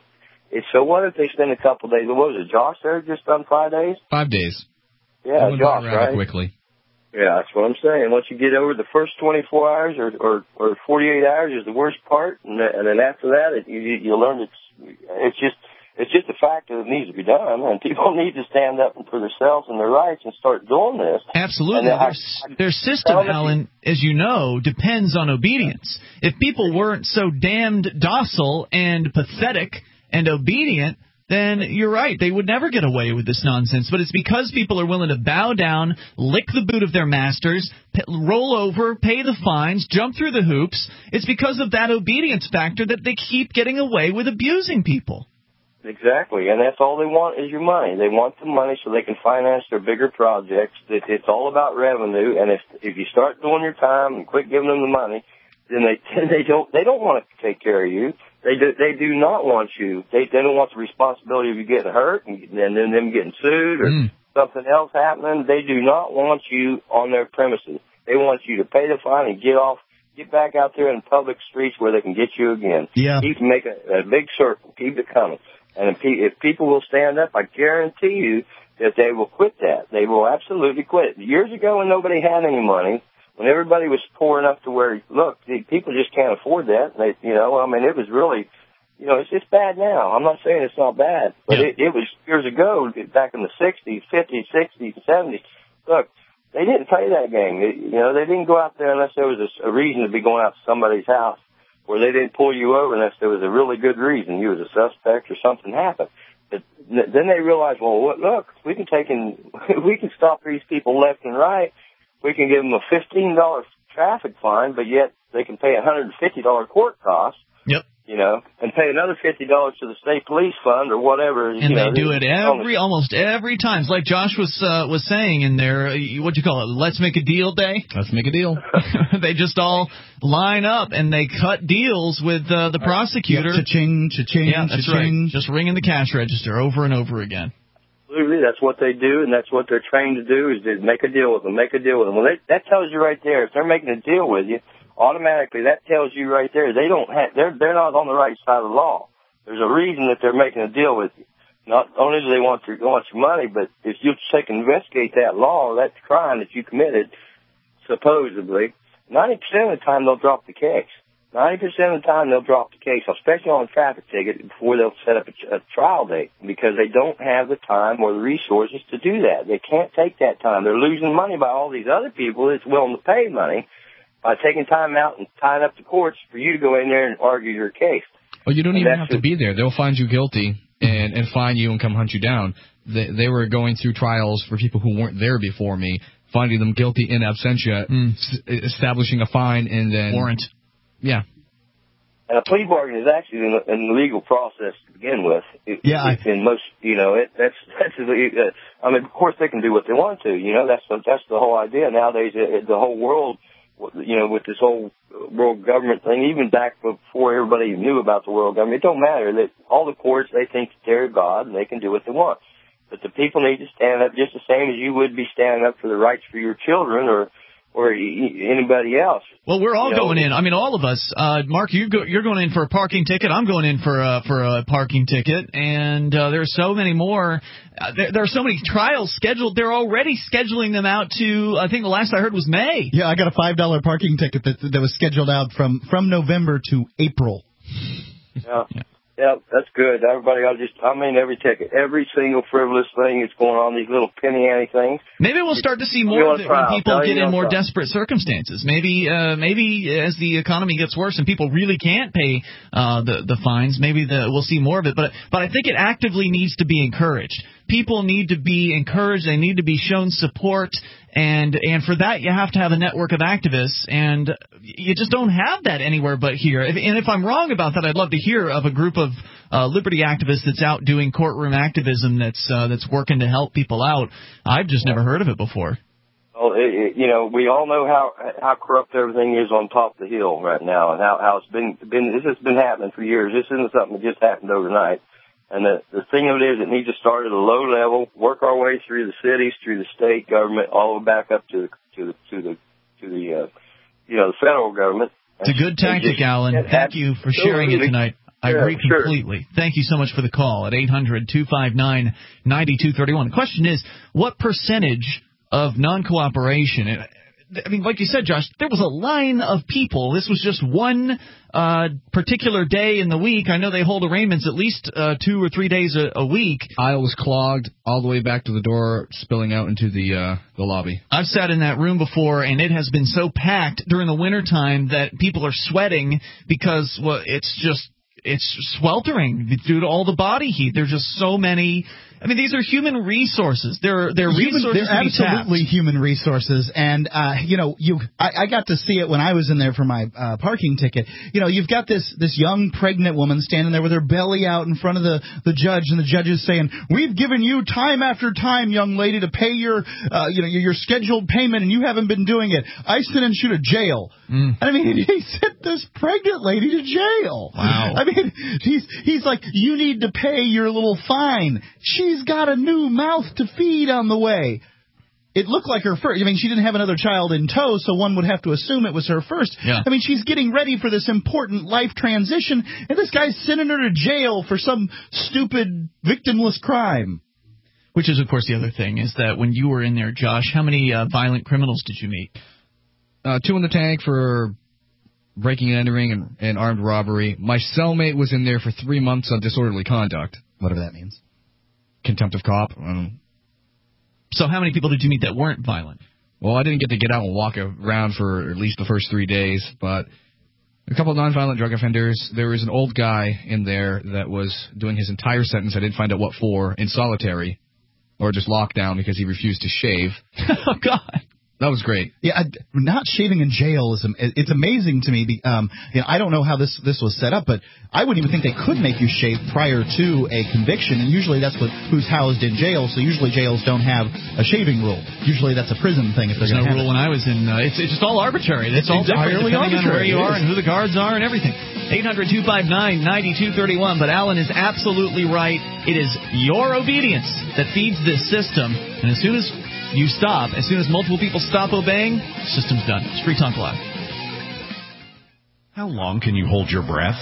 It's so what if they spend a couple days? What was it, Josh there just on five days? Five days. Yeah, Josh, Josh, right? Quickly. Yeah, that's what I'm saying. Once you get over the first twenty-four hours or, or, or forty-eight hours is the worst part, and, and then after that, it, you, you learn it's, it's just, it's just a fact that it needs to be done, and people need to stand up for themselves and their rights and start doing this. Absolutely. Their, I, their system, Alan, as you know, depends on obedience. If people weren't so damned docile and pathetic and obedient, then you're right. They would never get away with this nonsense. But it's because people are willing to bow down, lick the boot of their masters, p- roll over, pay the fines, jump through the hoops. It's because of that obedience factor that they keep getting away with abusing people. Exactly, and that's all they want is your money. They want the money so they can finance their bigger projects. It's all about revenue, and if if you start doing your time and quit giving them the money, then they they don't they don't want to take care of you. They do they do not want you. They they don't want the responsibility of you getting hurt and, and then them getting sued or mm. something else happening. They do not want you on their premises. They want you to pay the fine and get off. Get back out there in public streets where they can get you again. Yeah. Keep making a, a big circle. Keep it coming. And if, if people will stand up, I guarantee you that they will quit that. They will absolutely quit. Years ago when nobody had any money, when everybody was poor enough to where, look, people just can't afford that. They, you know, I mean, it was really, you know, it's just bad now. I'm not saying it's not bad, but yeah. it, it was years ago, back in the sixties, fifties, sixties, seventies. Look, they didn't play that game. It, you know, they didn't go out there unless there was a, a reason to be going out to somebody's house. Where they didn't pull you over unless there was a really good reason. You was a suspect or something happened. But then they realized, well, what, look, we can take and we can stop these people left and right. We can give them a fifteen dollar traffic fine, but yet they can pay a one hundred fifty dollar court cost. Yep. You know, and pay another fifty dollars to the state police fund or whatever. And you know, they do it every, almost every time. It's like Josh was uh, was saying in there, what do you call it, Let's Make a Deal Day? Let's make a deal. They just all line up and they cut deals with uh, the prosecutor. Yeah, cha-ching, cha-ching, yeah, that's cha-ching. right. Just ringing the cash register over and over again. Absolutely, that's what they do, and that's what they're trained to do is to make a deal with them, make a deal with them. Well, they, that tells you right there, if they're making a deal with you, automatically that tells you right there they don't have they're they're not on the right side of the law. There's a reason that they're making a deal with you. Not only do they want your want your money, but if you take and investigate that law, that crime that you committed, supposedly, ninety percent of the time they'll drop the case. Ninety percent of the time they'll drop the case, especially on a traffic ticket, before they'll set up a, a trial date, because they don't have the time or the resources to do that. They can't take that time. They're losing money by all these other people that's willing to pay money by taking time out and tying up the courts for you to go in there and argue your case. Well, you don't and even have to be there. They'll find you guilty and, and fine you and come hunt you down. They, they were going through trials for people who weren't there before me, finding them guilty in absentia, mm. s- establishing a fine, and then... Warrant. Yeah. And a plea bargain is actually an, an illegal process to begin with. It, yeah. It, in most, you know, it, that's, that's, uh, I mean, of course they can do what they want to, you know, that's, that's the whole idea. Nowadays, it, the whole world, you know, with this whole world government thing, even back before everybody knew about the world government, it don't matter that all the courts, they think they're God and they can do what they want. But the people need to stand up just the same as you would be standing up for the rights for your children or, or anybody else. Well, we're all you know? going in. I mean, all of us. Uh, Mark, you go, you're going in for a parking ticket. I'm going in for a, for a parking ticket. And uh, there are so many more. Uh, there, there are so many trials scheduled. They're already scheduling them out to, I think the last I heard was May. Yeah, I got a five dollar parking ticket that that was scheduled out from, from November to April. Yeah. yeah. Yeah, that's good. Everybody ought to just, I mean, every ticket, every single frivolous thing that's going on, these little penny ante things. Maybe we'll start to see more of it when people get in more desperate circumstances. Maybe, uh, maybe as the economy gets worse and people really can't pay uh, the the fines, maybe the, we'll see more of it. But but I think it actively needs to be encouraged. People need to be encouraged. They need to be shown support. And and for that, you have to have a network of activists, and you just don't have that anywhere but here. If, and if I'm wrong about that, I'd love to hear of a group of uh, liberty activists that's out doing courtroom activism that's uh, that's working to help people out. I've just never heard of it before. Well, it, it, you know, we all know how how corrupt everything is on top of the hill right now, and how, how it's been been this has been happening for years. This isn't something that just happened overnight. And the, the thing of it is, it needs to start at a low level, work our way through the cities, through the state government, all the way back up to the to the to the to the uh, you know the federal government. It's a good tactic, just, Alan. Thank you for sharing it tonight. I Yeah, agree sure. completely. Thank you so much for the call at eight hundred two five nine nine two three one. The question is, what percentage of non-cooperation? I mean, like you said, Josh, there was a line of people. This was just one uh, particular day in the week. I know they hold arraignments at least uh, two or three days a, a week. Aisle was clogged all the way back to the door, spilling out into the uh, the lobby. I've sat in that room before, and it has been so packed during the wintertime that people are sweating because, well, it's just it's sweltering due to all the body heat. There's just so many. I mean, these are human resources. They're they're Human, resources. they're to be absolutely tapped. human resources, and uh, you know, you I, I got to see it when I was in there for my uh, parking ticket. You know, you've got this this young pregnant woman standing there with her belly out in front of the the judge, and the judge is saying, "We've given you time after time, young lady, to pay your uh, you know your, your scheduled payment, and you haven't been doing it. I sentence you to jail." Mm. I mean, he sent this pregnant lady to jail. Wow. I mean, he's he's like, "You need to pay your little fine." She's got a new mouth to feed on the way. It looked like her first. I mean, she didn't have another child in tow, so one would have to assume it was her first. Yeah. I mean, she's getting ready for this important life transition, and this guy's sending her to jail for some stupid, victimless crime. Which is, of course, the other thing, is that when you were in there, Josh, how many uh, violent criminals did you meet? Uh, two in the tank for breaking and entering and, and armed robbery. My cellmate was in there for three months on disorderly conduct. Whatever that means. Contempt of cop. Um, so how many people did you meet that weren't violent? Well, I didn't get to get out and walk around for at least the first three days, but a couple of nonviolent drug offenders. There was an old guy in there that was doing his entire sentence, I didn't find out what for, in solitary, or just lockdown because he refused to shave. Oh, God. That was great. Yeah, I, not shaving in jail is it's amazing to me. Um, you know, I don't know how this this was set up, but I wouldn't even think they could make you shave prior to a conviction. And usually that's what who's housed in jail. So usually jails don't have a shaving rule. Usually that's a prison thing. If There's they're no have rule it. when I was in. Uh, it's it's just all arbitrary. It's, It's all different entirely depending on where you arbitrary. are and who the guards are and everything. eight hundred two five nine nine two three one. But Alan is absolutely right. It is your obedience that feeds this system. And as soon as you stop, as soon as multiple people stop obeying, system's done. It's Free Talk Live. How long can you hold your breath?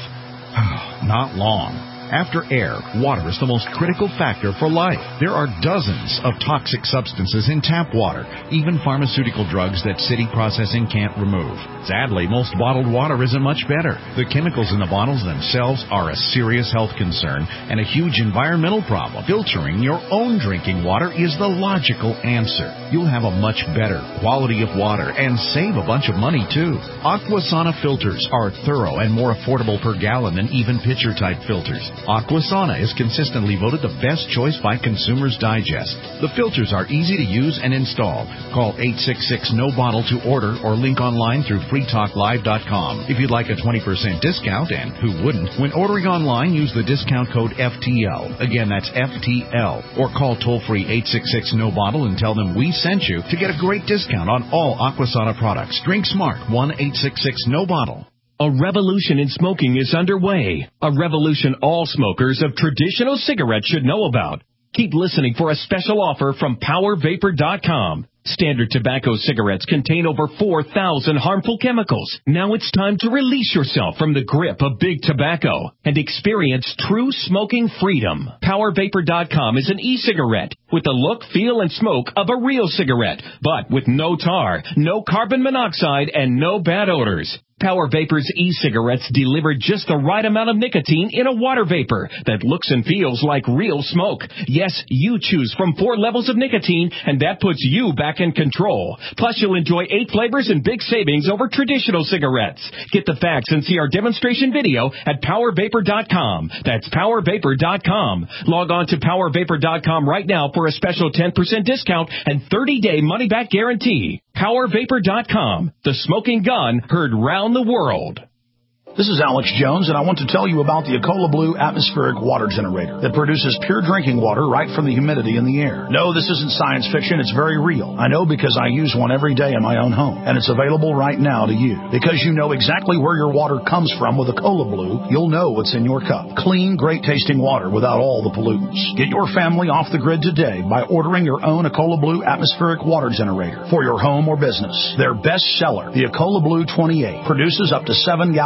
Not long. After air, water is the most critical factor for life. There are dozens of toxic substances in tap water, even pharmaceutical drugs that city processing can't remove. Sadly, most bottled water isn't much better. The chemicals in the bottles themselves are a serious health concern and a huge environmental problem. Filtering your own drinking water is the logical answer. You'll have a much better quality of water and save a bunch of money, too. Aquasana filters are thorough and more affordable per gallon than even pitcher-type filters. Aquasana is consistently voted the best choice by Consumers Digest. The filters are easy to use and install. Call eight six six no bottle to order or link online through free talk live dot com. If you'd like a twenty percent discount, and who wouldn't, when ordering online, use the discount code F T L. Again, that's F T L. Or call toll-free eight six six no bottle and tell them we sent you to get a great discount on all Aquasana products. Drink smart. one eight six six no bottle. A revolution in smoking is underway. A revolution all smokers of traditional cigarettes should know about. Keep listening for a special offer from power vapor dot com. Standard tobacco cigarettes contain over four thousand harmful chemicals. Now it's time to release yourself from the grip of big tobacco and experience true smoking freedom. power vapor dot com is an e-cigarette with the look, feel, and smoke of a real cigarette, but with no tar, no carbon monoxide, and no bad odors. Power Vapor's e-cigarettes deliver just the right amount of nicotine in a water vapor that looks and feels like real smoke. Yes, you choose from four levels of nicotine, and that puts you back in control. Plus, you'll enjoy eight flavors and big savings over traditional cigarettes. Get the facts and see our demonstration video at power vapor dot com. That's power vapor dot com. Log on to power vapor dot com right now for a special ten percent discount and thirty-day money-back guarantee. power vapor dot com. The smoking gun heard round the world. This is Alex Jones, and I want to tell you about the Ecola Blue atmospheric water generator that produces pure drinking water right from the humidity in the air. No, this isn't science fiction. It's very real. I know because I use one every day in my own home, and it's available right now to you. Because you know exactly where your water comes from with Ecola Blue, you'll know what's in your cup. Clean, great-tasting water without all the pollutants. Get your family off the grid today by ordering your own Ecola Blue atmospheric water generator for your home or business. Their best seller, the Ecola Blue twenty-eight, produces up to seven gallons of water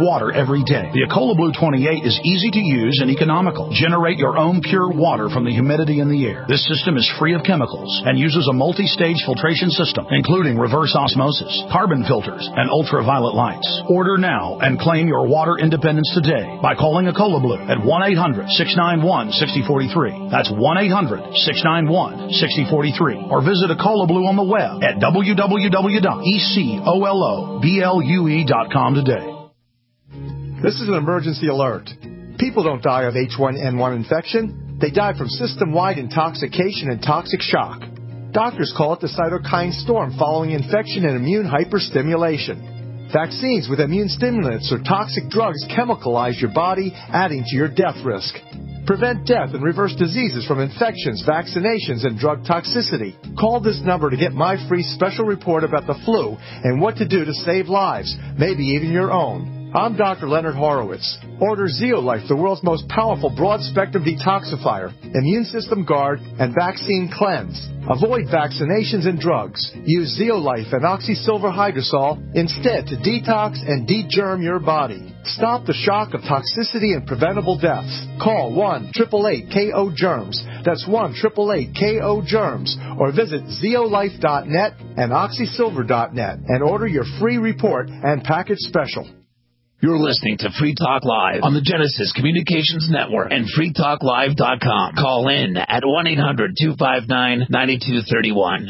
water every day. The Ecola Blue twenty-eight is easy to use and economical. Generate your own pure water from the humidity in the air. This system is free of chemicals and uses a multi-stage filtration system, including reverse osmosis, carbon filters, and ultraviolet lights. Order now and claim your water independence today by calling Ecola Blue at one eight hundred, six nine one, six zero four three. That's one eight hundred, six nine one, six zero four three. Or visit Ecola Blue on the web at w w w dot ecoloblu dot com today. This is an emergency alert. People don't die of H one N one infection. They die from system-wide intoxication and toxic shock. Doctors call it the cytokine storm following infection and immune hyperstimulation. Vaccines with immune stimulants or toxic drugs chemicalize your body, adding to your death risk. Prevent death and reverse diseases from infections, vaccinations, and drug toxicity. Call this number to get my free special report about the flu and what to do to save lives, maybe even your own. I'm Doctor Leonard Horowitz. Order Zeolife, the world's most powerful broad-spectrum detoxifier, immune system guard, and vaccine cleanse. Avoid vaccinations and drugs. Use Zeolife and Oxysilver Hydrosol instead to detox and de-germ your body. Stop the shock of toxicity and preventable deaths. Call one eight eight eight K O germs. That's one eight eight eight K O germs. Or visit zeolife dot net and oxysilver dot net and order your free report and package special. You're listening to Free Talk Live on the Genesis Communications Network and free talk live dot com. Call in at one eight hundred, two five nine, nine two three one.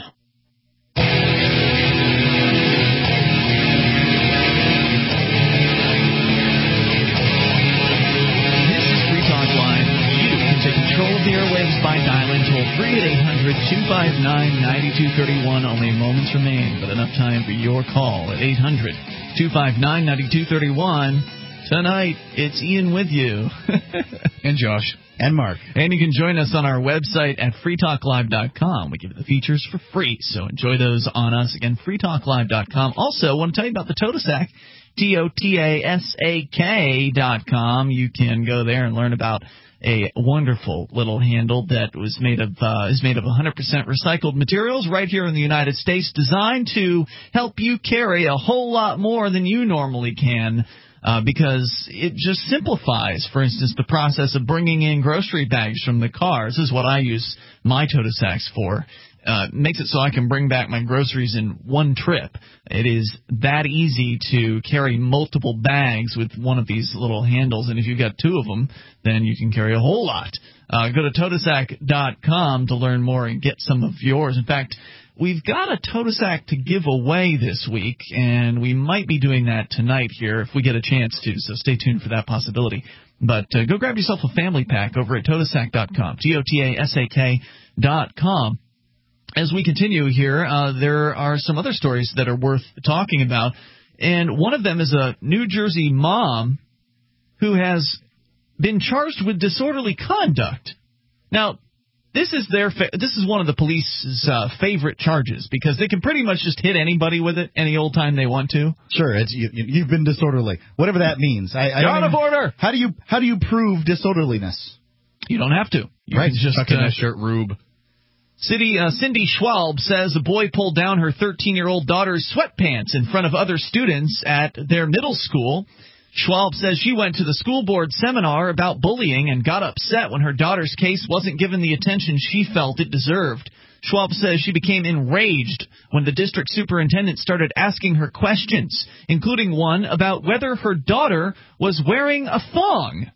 Control of the airwaves by dialing toll-free at eight hundred, two five nine, nine two three one. Only moments remain, but enough time for your call at eight hundred, two five nine, nine two three one. Tonight, it's Ian with you. And Josh. And Mark. And you can join us on our website at free talk live dot com. We give you the features for free, so enjoy those on us. Again, free talk live dot com. Also, I want to tell you about the Totasak, T O T A S A K dot com. You can go there and learn about a wonderful little handle that was made of uh, is made of one hundred percent recycled materials right here in the United States, designed to help you carry a whole lot more than you normally can, uh, because it just simplifies, for instance, the process of bringing in grocery bags from the car. This is what I use my Totasaks for. Uh, makes it so I can bring back my groceries in one trip. It is that easy to carry multiple bags with one of these little handles, and if you've got two of them, then you can carry a whole lot. Uh, go to Totasak dot com to learn more and get some of yours. In fact, we've got a Totasak to give away this week, and we might be doing that tonight here if we get a chance to, so stay tuned for that possibility. But uh, go grab yourself a family pack over at Totasak dot com, T O T A S A K dot com. As we continue here, uh, there are some other stories that are worth talking about, and one of them is a New Jersey mom who has been charged with disorderly conduct. Now, this is their fa- this is one of the police's uh, favorite charges, because they can pretty much just hit anybody with it any old time they want to. Sure, it's you, you've been disorderly, whatever that means. I, I You're out of order. How do you how do you prove disorderliness? You don't have to. You right, can just tuck in uh, that shirt, Rube. City, uh, Cindy Schwalb says a boy pulled down her thirteen-year-old daughter's sweatpants in front of other students at their middle school. Schwalb says she went to the school board seminar about bullying and got upset when her daughter's case wasn't given the attention she felt it deserved. Schwalb says she became enraged when the district superintendent started asking her questions, including one about whether her daughter was wearing a thong.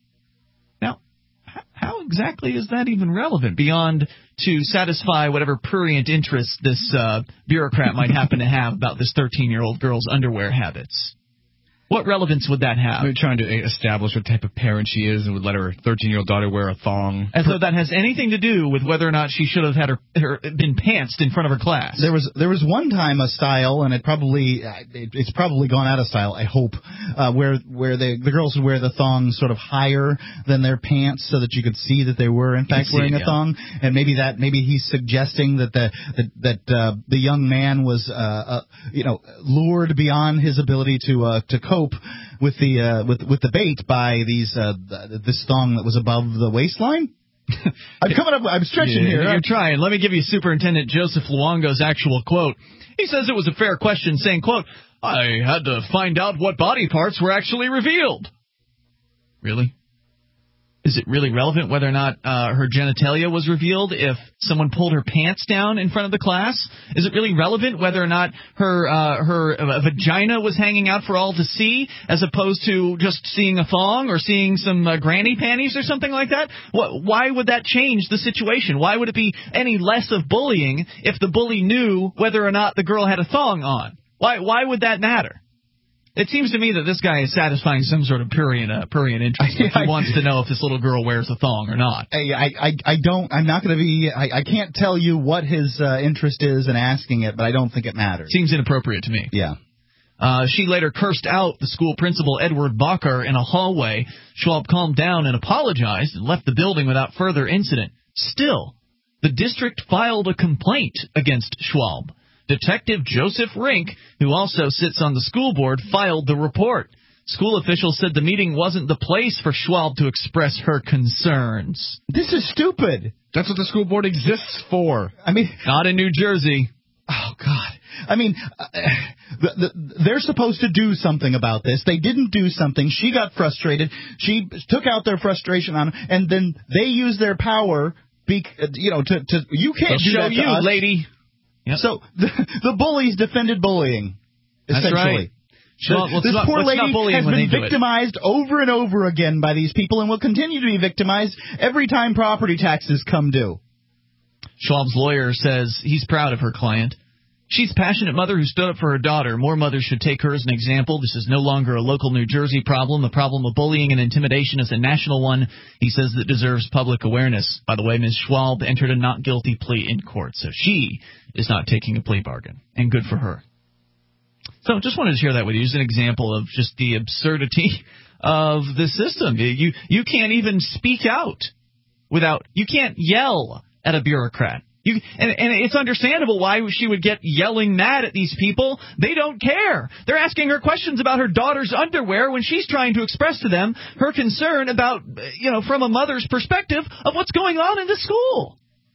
Now, how exactly is that even relevant beyond to satisfy whatever prurient interest this uh, bureaucrat might happen to have about this thirteen-year-old girl's underwear habits? What relevance would that have? They're trying to establish what type of parent she is and would let her thirteen-year-old daughter wear a thong. As though that has anything to do with whether or not she should have had her, her been pantsed in front of her class. There was there was one time a style, and it probably it, it's probably gone out of style, I hope, uh, where where the the girls would wear the thongs sort of higher than their pants so that you could see that they were in fact wearing it, a thong. Yeah. And maybe that maybe he's suggesting that the that, that uh, the young man was uh, uh, you know lured beyond his ability to uh, to cope with the uh, with with the bait by these uh, this thong that was above the waistline. I'm coming up. I'm stretching yeah, here. You're trying. Let me give you Superintendent Joseph Luongo's actual quote. He says it was a fair question, saying, quote, I had to find out what body parts were actually revealed. Really? Is it really relevant whether or not uh, her genitalia was revealed if someone pulled her pants down in front of the class? Is it really relevant whether or not her uh, her uh, vagina was hanging out for all to see as opposed to just seeing a thong or seeing some uh, granny panties or something like that? What, why would that change the situation? Why would it be any less of bullying if the bully knew whether or not the girl had a thong on? Why, why would that matter? It seems to me that this guy is satisfying some sort of prurient, uh, prurient interest. Like he wants to know if this little girl wears a thong or not. I, I, I don't. I'm not going to be. I, I can't tell you what his uh, interest is in asking it, but I don't think it matters. Seems inappropriate to me. Yeah. Uh, she later cursed out the school principal, Edward Bacher, in a hallway. Schwab calmed down and apologized and left the building without further incident. Still, the district filed a complaint against Schwab. Detective Joseph Rink, who also sits on the school board, filed the report. School officials said the meeting wasn't the place for Schwab to express her concerns. This is stupid. That's what the school board exists for. I mean, not in New Jersey. Oh, God. I mean, uh, the, the, they're supposed to do something about this. They didn't do something. She got frustrated. She took out their frustration on them, and then they used their power, be, you know, to, to you can't They'll do show that to you, us. lady. Yep. So the, the bullies defended bullying, essentially. That's right. So well, this not, poor lady has been victimized over and over again by these people and will continue to be victimized every time property taxes come due. Schwab's lawyer says he's proud of her client. She's a passionate mother who stood up for her daughter. More mothers should take her as an example. This is no longer a local New Jersey problem. The problem of bullying and intimidation is a national one, he says, that deserves public awareness. By the way, Miz Schwab entered a not guilty plea in court, so she is not taking a plea bargain, and good for her. So just wanted to share that with you as an example of just the absurdity of the system. You, you can't even speak out without – you can't yell at a bureaucrat. You, and, and it's understandable why she would get yelling mad at these people. They don't care. They're asking her questions about her daughter's underwear when she's trying to express to them her concern about, you know, from a mother's perspective of what's going on in the school.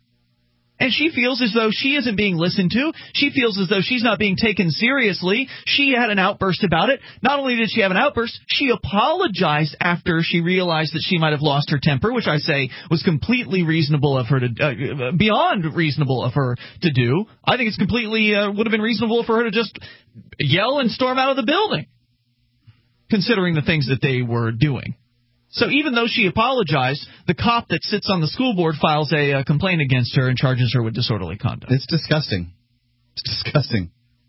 And she feels as though she isn't being listened to. She feels as though she's not being taken seriously. She had an outburst about it. Not only did she have an outburst, she apologized after she realized that she might have lost her temper, which I say was completely reasonable of her to, uh, beyond reasonable of her to do. I think it's completely, uh, would have been reasonable for her to just yell and storm out of the building, considering the things that they were doing. So even though she apologized, the cop that sits on the school board files a uh, complaint against her and charges her with disorderly conduct. It's disgusting. It's disgusting.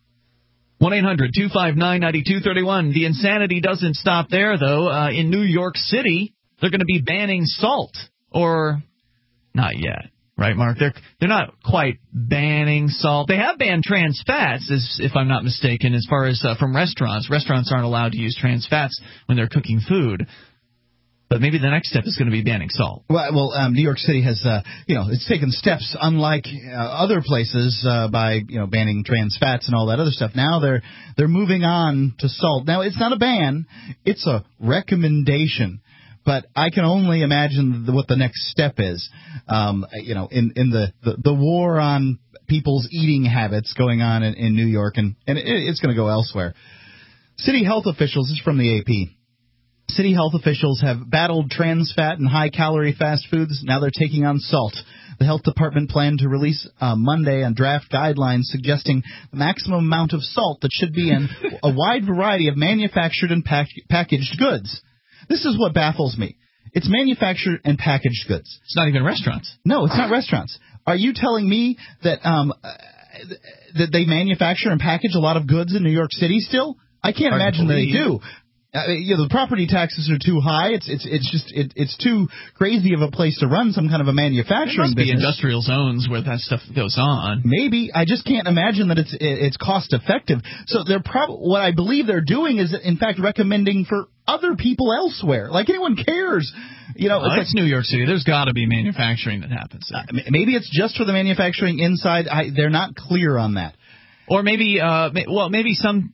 one eight hundred two five nine nine two three one. The insanity doesn't stop there, though. Uh, in New York City, they're going to be banning salt. Or not yet. Right, Mark? They're they're not quite banning salt. They have banned trans fats, as, if I'm not mistaken, as far as uh, from restaurants. Restaurants aren't allowed to use trans fats when they're cooking food. But maybe the next step is going to be banning salt. Well, well um, New York City has, uh, you know, it's taken steps unlike uh, other places uh, by, you know, banning trans fats and all that other stuff. Now they're they're moving on to salt. Now, it's not a ban. It's a recommendation. But I can only imagine the, what the next step is, um, you know, in, in the, the, the war on people's eating habits going on in, in New York, and, and it, it's going to go elsewhere. City health officials, this is from the A P, City health officials have battled trans fat and high-calorie fast foods. Now they're taking on salt. The health department planned to release uh, Monday on draft guidelines suggesting the maximum amount of salt that should be in a wide variety of manufactured and pack- packaged goods. This is what baffles me. It's manufactured and packaged goods. It's not even restaurants. No, it's not restaurants. Are you telling me that um, uh, that they manufacture and package a lot of goods in New York City still? I can't Hard imagine that they do. Uh, you know, the property taxes are too high. It's it's it's just it, it's too crazy of a place to run some kind of a manufacturing there must business. Be industrial zones where that stuff goes on. Maybe. I just can't imagine that it's it's cost effective. So they're prob- what I believe they're doing is in fact recommending for other people elsewhere. Like anyone cares. You know, well, it's, it's like, New York City. There's got to be manufacturing that happens there. Uh, maybe it's just for the manufacturing inside. I, they're not clear on that. Or maybe uh well maybe some.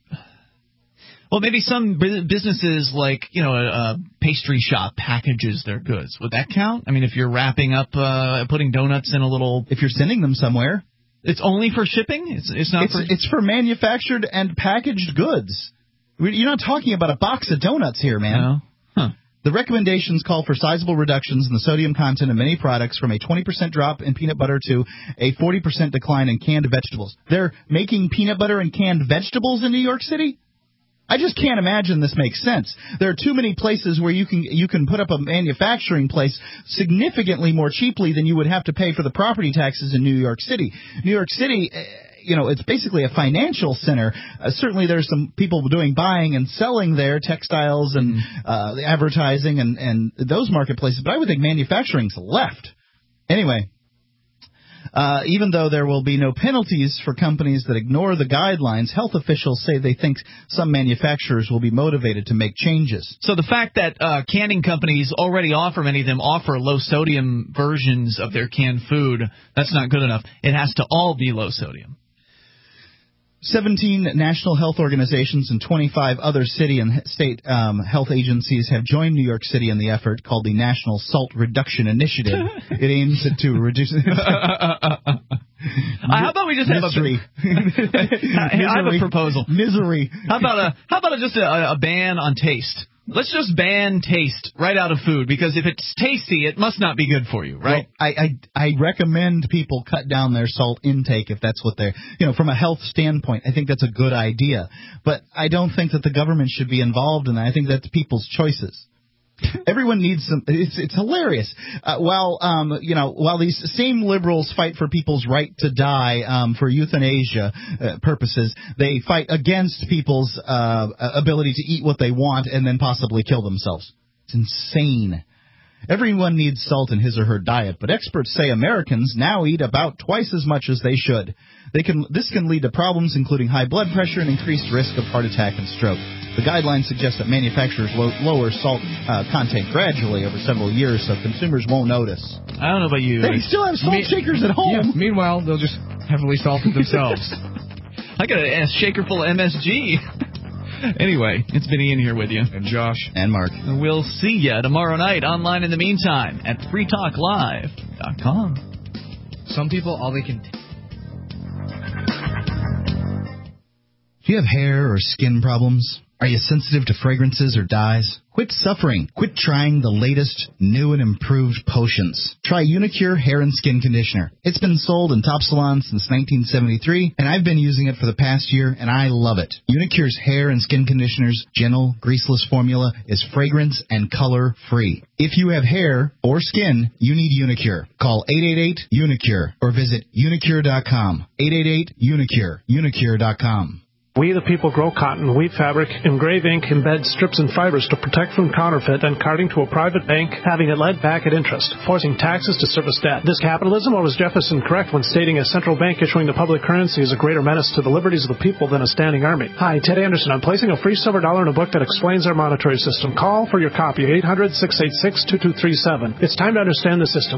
Well, maybe some businesses like, you know, a, a pastry shop packages their goods. Would that count? I mean, if you're wrapping up, uh, putting donuts in a little... If you're sending them somewhere. It's only for shipping? It's it's not it's, for... It's for manufactured and packaged goods. You're not talking about a box of donuts here, man. No. Huh. The recommendations call for sizable reductions in the sodium content of many products, from a twenty percent drop in peanut butter to a forty percent decline in canned vegetables. They're making peanut butter and canned vegetables in New York City? I just can't imagine this makes sense. There are too many places where you can you can put up a manufacturing place significantly more cheaply than you would have to pay for the property taxes in New York City. New York City, you know, it's basically a financial center. Uh, certainly there's some people doing buying and selling there, textiles and uh, advertising and, and those marketplaces, but I would think manufacturing's left. Anyway. Uh, even though there will be no penalties for companies that ignore the guidelines, health officials say they think some manufacturers will be motivated to make changes. So the fact that uh, canning companies already offer, many of them offer low-sodium versions of their canned food, that's not good enough. It has to all be low-sodium. seventeen national health organizations and twenty-five other city and state um, health agencies have joined New York City in the effort called the National Salt Reduction Initiative. It aims to reduce... How about we just have Misery. a... I have a proposal. Misery. How about a how about a, just a, a ban on taste? Let's just ban taste right out of food, because if it's tasty, it must not be good for you, right? Well, I, I I recommend people cut down their salt intake if that's what they're, you know, from a health standpoint. I think that's a good idea. But I don't think that the government should be involved in that. I think that's people's choices. Everyone needs some. It's it's hilarious. Uh, while um you know while these same liberals fight for people's right to die um for euthanasia uh, purposes, they fight against people's uh ability to eat what they want and then possibly kill themselves. It's insane. Everyone needs salt in his or her diet, but experts say Americans now eat about twice as much as they should. They can this can lead to problems including high blood pressure and increased risk of heart attack and stroke. The guidelines suggest that manufacturers lo- lower salt uh, content gradually over several years so consumers won't notice. I don't know about you. They still have salt Me- shakers at home. Yeah, meanwhile, they'll just heavily salt it themselves. I got a shaker full of M S G. Anyway, it's been Ian here with you. And Josh. And Mark. We'll see you tomorrow night online in the meantime at free talk live dot com. Some people, all they can... T- Do you have hair or skin problems? Are you sensitive to fragrances or dyes? Quit suffering. Quit trying the latest, new, and improved potions. Try Unicure Hair and Skin Conditioner. It's been sold in top salons since nineteen seventy-three, and I've been using it for the past year, and I love it. Unicure's Hair and Skin Conditioner's gentle, greaseless formula is fragrance and color-free. If you have hair or skin, you need Unicure. Call eight eight eight, UNICURE or visit unicure dot com. eight eight eight, UNICURE. unicure dot com. We the people grow cotton, weave fabric, engrave ink, embed strips and fibers to protect from counterfeit and carting to a private bank, having it led back at interest, forcing taxes to service debt. This capitalism, or was Jefferson correct when stating a central bank issuing the public currency is a greater menace to the liberties of the people than a standing army? Hi, Ted Anderson. I'm placing a free silver dollar in a book that explains our monetary system. Call for your copy, eight hundred, six eight six, two two three seven. It's time to understand the system.